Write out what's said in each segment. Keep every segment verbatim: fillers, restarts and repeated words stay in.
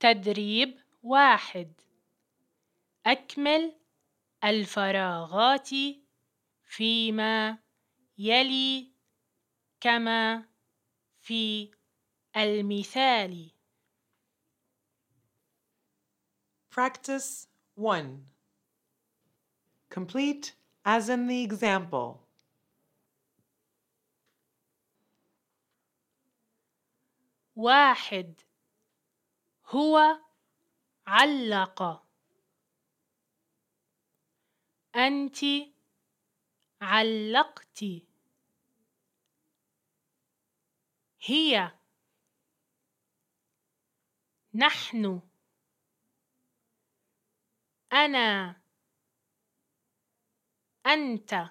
تدريب واحد. أكمل الفراغات فيما يلي كما في المثال. Practice one. Complete as in the example. واحد. هو علق. أنت علقت. هي. نحن. أنا. أنت.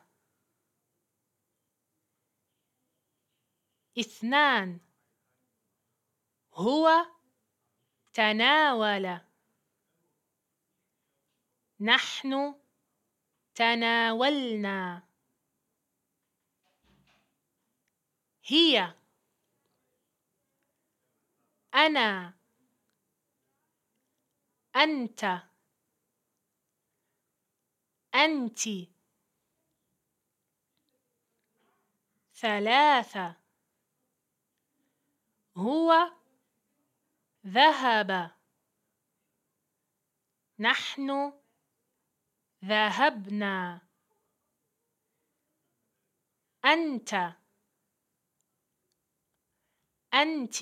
اثنان. هو تناول. نحن تناولنا. هي. أنا. أنت. أنت. ثلاثة. هو ذهب. نحن ذهبنا. أنت. أنت.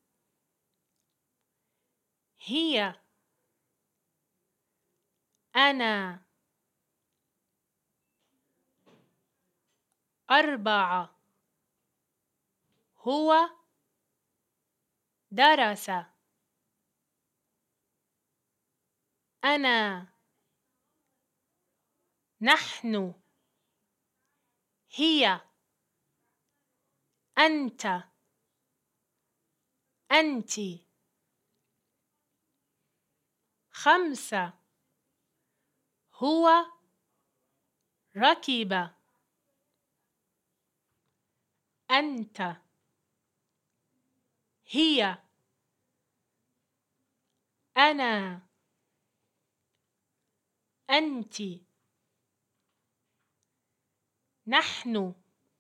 هي. أنا. أربعة. هو درس. أنا. نحن. هي. أنت. أنت. خمسة. هو ركب. أنت. هي. أنا. أنت. نحن.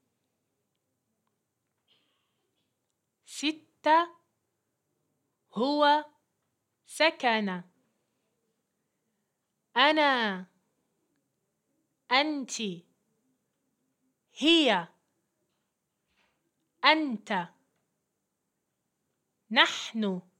ستة. هو سكن. أنا. أنت. هي. أنت. نحن.